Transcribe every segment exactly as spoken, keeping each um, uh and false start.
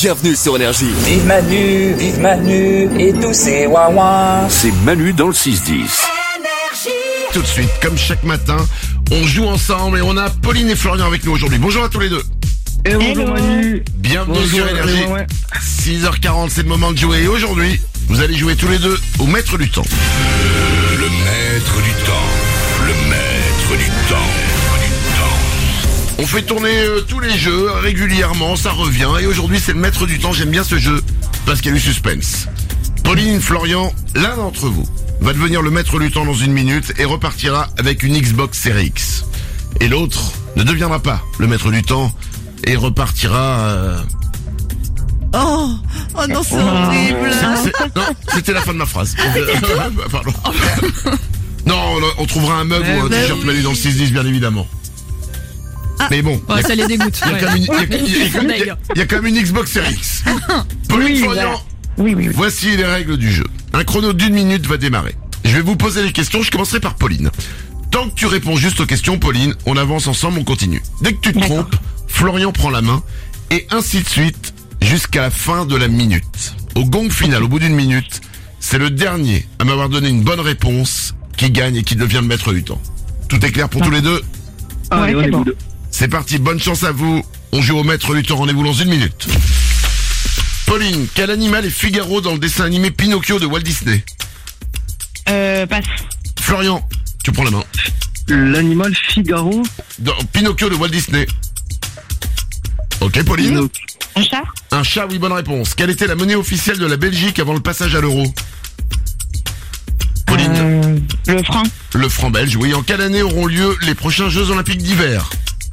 bienvenue sur Énergie. Vive Manu, vive Manu et tous ces ouin-ouin. C'est Manu dans le six dix. Tout de suite, comme chaque matin, on joue ensemble et on a Pauline et Florian avec nous aujourd'hui. Bonjour à tous les deux. Et bonjour Manu. Bienvenue Bonjour, sur Énergie. ouais, ouais. six heures quarante, c'est le moment de jouer. Et aujourd'hui, vous allez jouer tous les deux au maître du temps. Le maître du temps. Le maître du temps. On fait tourner euh, tous les jeux régulièrement, ça revient. Et aujourd'hui, c'est le maître du temps. J'aime bien ce jeu parce qu'il y a du suspense. Pauline, Florian, l'un d'entre vous va devenir le maître du temps dans une minute et repartira avec une Xbox Series X. Et l'autre ne deviendra pas le maître du temps et repartira... Euh... Oh, oh non, c'est horrible. C'est- c'est- non, c'était la fin de ma phrase. Pardon. Non, on, on trouvera un mug Eh ou un ben t-shirt oui. Manu dans le six dix, bien évidemment. Ah. Mais bon, Ouais, ça les dégoûte. il y a quand même une- il y a- il y a- il y a- il y a- il y a quand même une Xbox Series X. Pauline, Oui, Florian, voilà. Oui, oui, oui. voici les règles du jeu. Un chrono d'une minute va démarrer. Je vais vous poser les questions, je commencerai par Pauline. Tant que tu réponds juste aux questions, Pauline, on avance ensemble, on continue. Dès que tu te D'accord. trompes, Florian prend la main, et ainsi de suite, jusqu'à la fin de la minute. Au gong final, au bout d'une minute, c'est le dernier à m'avoir donné une bonne réponse qui gagne et qui devient le maître du temps. Tout est clair pour tous les deux? Allez, Ouais, on c'est est bon. good. C'est parti, bonne chance à vous. On joue au maître du temps, rendez-vous dans une minute. Pauline, quel animal est Figaro dans le dessin animé Pinocchio de Walt Disney? Euh, passe. Florian, tu prends la main. L'animal Figaro. Dans Pinocchio de Walt Disney. Ok, Pauline. Pinoc- Un chat? Un chat, oui, bonne réponse. Quelle était la monnaie officielle de la Belgique avant le passage à l'euro? Pauline, Euh, le franc. le franc belge, oui. En quelle année auront lieu les prochains Jeux Olympiques d'hiver?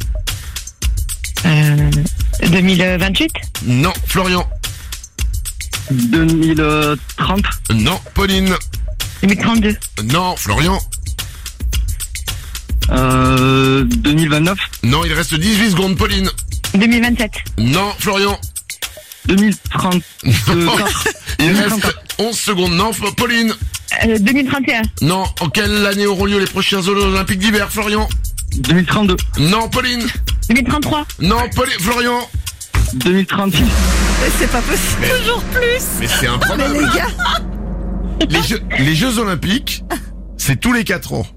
Euh, deux mille vingt-huit? Non, Florian. deux mille trente. Non, Pauline. deux mille trente-deux? Non, Florian. Euh, deux mille vingt-neuf. Non, il reste dix-huit secondes, Pauline. deux mille vingt-sept? Non, Florian. deux mille trente. Il reste onze secondes. Non, F- Pauline. Euh, deux mille trente et un? Non, en quelle année auront lieu les prochains Jeux Olympiques d'hiver, Florian? deux mille trente-deux. Non, Pauline. deux mille trente-trois? Non, Pauline. Florian. deux mille trente-six. C'est pas possible. Toujours plus. Mais c'est improbable. Les gars. Les Jeux, les Jeux Olympiques, c'est tous les quatre ans.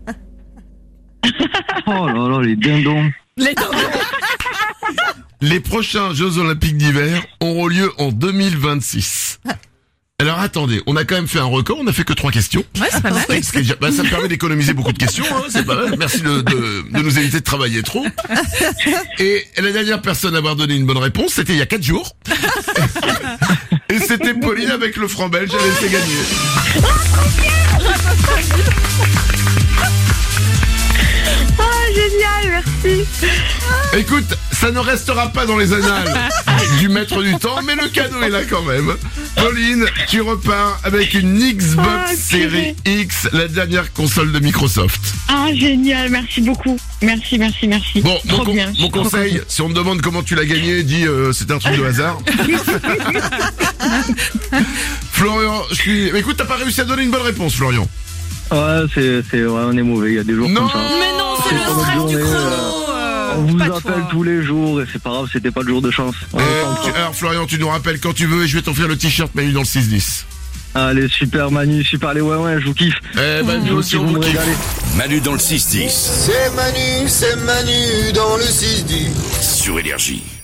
Oh là là, les dindons. Les Les prochains Jeux Olympiques d'hiver auront lieu en deux mille vingt-six. Alors attendez, on a quand même fait un record, on n'a fait que trois questions. Ouais, c'est pas mal. Ce qui est déjà- bah, ça me permet d'économiser beaucoup de questions, hein, c'est pas mal. Merci de, de, de nous éviter de travailler trop. Et la dernière personne à avoir donné une bonne réponse, c'était il y a quatre jours. Et c'était Pauline avec le franc belge, elle s'est gagnée. Oh, génial, merci. Écoute, ça ne restera pas dans les annales du maître du temps, mais le cadeau est là quand même. Pauline, tu repars avec une Xbox Ah, Series X, la dernière console de Microsoft. Ah, génial, merci beaucoup. Merci, merci, merci. Bon, mon, Trop con- bien. je suis mon trop conseil, si on me demande comment tu l'as gagné, dis euh, c'était un truc de hasard. Florian, je suis... Mais écoute, t'as pas réussi à donner une bonne réponse, Florian. Ouais, c'est, c'est, ouais, on est mauvais. Il y a des jours Non. comme ça. Mais non, c'est C'est le pas notre stress du journée, chrono. euh, On vous pas de appelle toi. tous les jours et c'est pas grave, c'était pas le jour de chance. On Euh, est tu- content. alors Florian, tu nous rappelles quand tu veux et je vais t'offrir le t-shirt Manu dans le six dix. Allez, super Manu, super les ouais ouais, je vous kiffe. Eh ben, nous aussi, Vous on me vous kiffe. régalez. Manu dans le six dix. C'est Manu, c'est Manu dans le six dix. Sur Énergie.